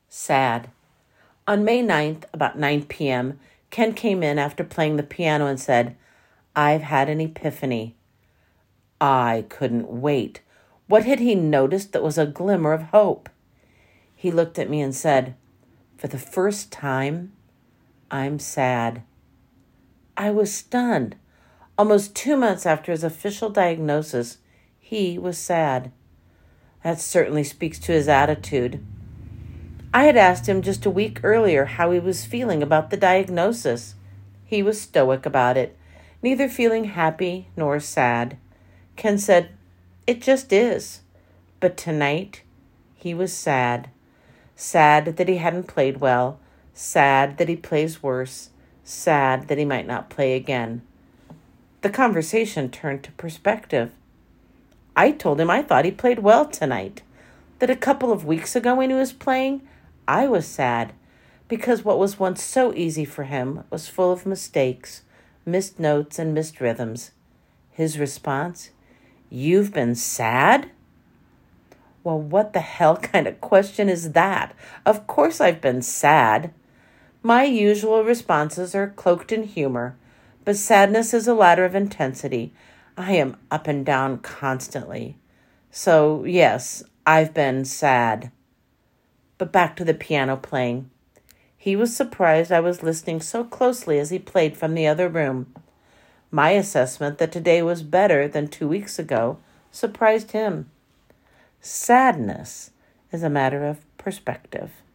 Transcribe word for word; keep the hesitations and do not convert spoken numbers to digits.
Sad. On May ninth, about nine p.m., Ken came in after playing the piano and said, "I've had an epiphany." I couldn't wait. What had he noticed that was a glimmer of hope? He looked at me and said, "For the first time, I'm sad." I was stunned. Almost two months after his official diagnosis, he was sad. That certainly speaks to his attitude. I had asked him just a week earlier how he was feeling about the diagnosis. He was stoic about it, neither feeling happy nor sad. Ken said, "It just is." But tonight, he was sad. Sad that he hadn't played well. Sad that he plays worse. Sad that he might not play again. The conversation turned to perspective. I told him I thought he played well tonight. That a couple of weeks ago when he was playing, I was sad because what was once so easy for him was full of mistakes, missed notes, and missed rhythms. His response, "You've been sad?" Well, what the hell kind of question is that? Of course I've been sad. My usual responses are cloaked in humor, but sadness is a ladder of intensity. I am up and down constantly. So, yes, I've been sad. But back to the piano playing. He was surprised I was listening so closely as he played from the other room. My assessment that today was better than two weeks ago surprised him. Sadness is a matter of perspective.